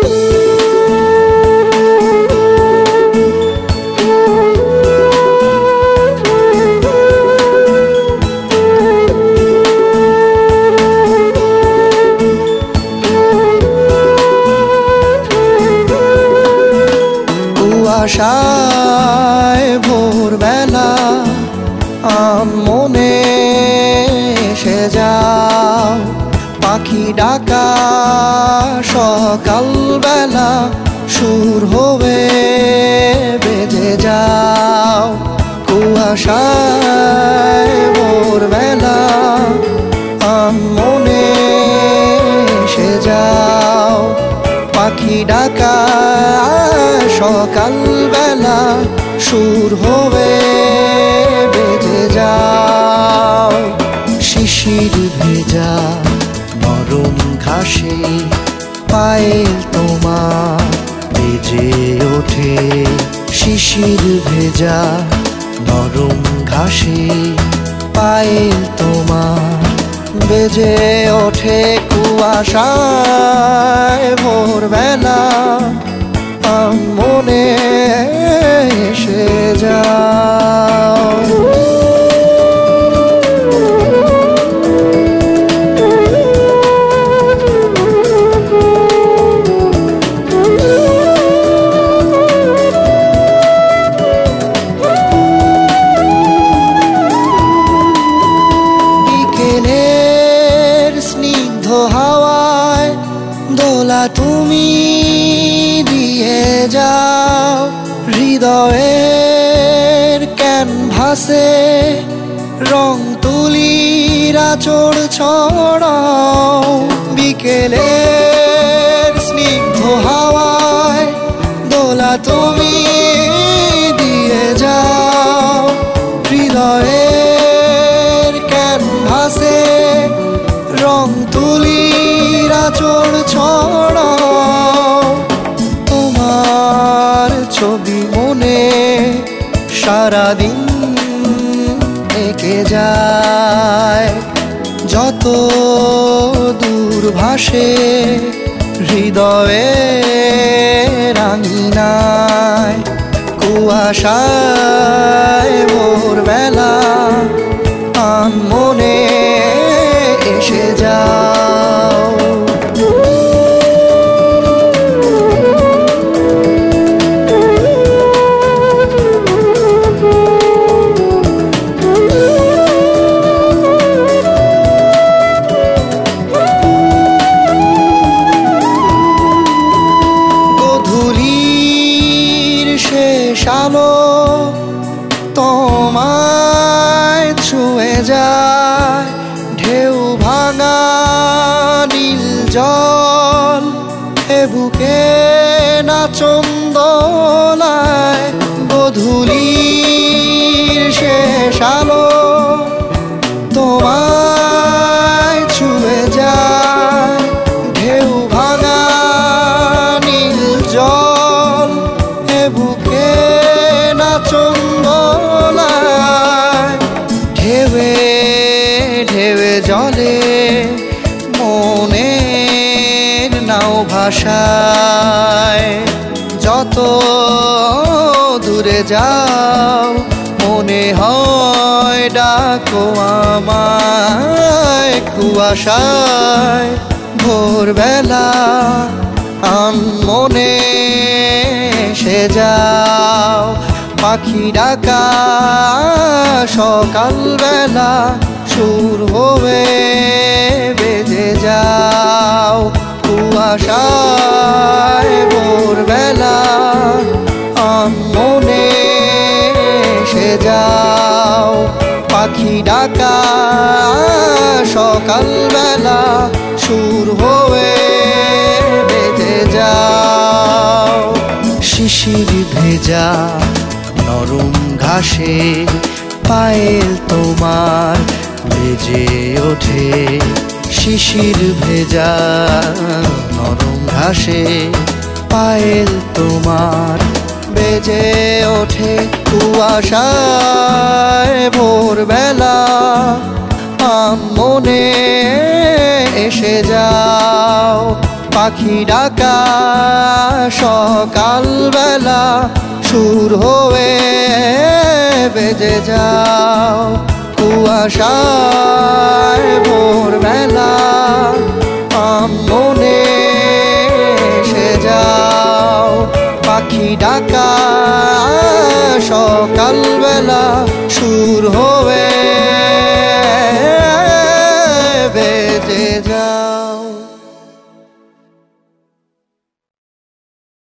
আশায় ভোরবেলা মনে এসে যাও, পাখি ডাকা সকালবেলা সুর হবে বেজে যাও। কুয়াশায় ভোরবেলা মনে এসে যাও, পাখি ডাকা সকালবেলা সুর হবে বেজে যাও। শিশির ভেজা নরম ঘাসে পায়েল তোমার বেজে ওঠে, শিশির ভেজা নরম ঘাসে পায়েল তোমার বেজে ওঠে। কুয়াশায় ভোরবেলা মনে এসে যাও। বিকেলের স্নিগ্ধ হাওয়ায় দোলা তুমি দিয়ে যাও, হৃদয়ের ক্যানভাসে রং তুলির আঁচড় ছড়াও। বিকেলের স্নিগ্ধ হাওয়ায় দোলা তুমি দিয়ে যাও, হৃদয়ের ক্যানভাসে রং তুলির আঁচড় ছড়াও। তোমার ছবি মনে সারাদিন এঁকে যায়, যত দূর ভাসে হৃদয়ে রাঙিনায়। কুয়াশায় ভোরবেলা মনে এসে যাও। গধূলির শেষ আলো তোমায় ছুঁয়ে যায়, ঢেউ ভাঙা নীল জল এ বুকে নাচন দোলায়। গধূলির শেষ আলো তোমায় ছুঁয়ে যায়, ঢেউ ভাঙা নীল জল এ বুকে নাচন দোলায়। ঢেউে ঢেউে জলে মনের নাও ভাষায়, যত দূরে যাও মনে হয় ডাকো আমায়। কুয়াশায় ভোরবেলা মনে এসে যাও, পাখি ডাকা সকালবেলা সুর হবে বেজে যাও। কুয়াশায় ভোরবেলা মনে এসে যাও, পাখি ডাকা সকালবেলা সুর হবে বেজে যাও। শিশির ভেজা নরম ঘাসে পায়েল তোমার বেজে ওঠে, শিশির ভেজা নরম ঘাসে পায়েল তোমার বেজে ওঠে। কুয়াশায় ভোরবেলা মনে এসে যাও, পাখি ডাকা সকালবেলা সুর হয়ে বেজে যাও। কুয়াশায় ভোরবেলা মনে এসে যাও। পাখি ডাকা সকালবেলা সুর হয়ে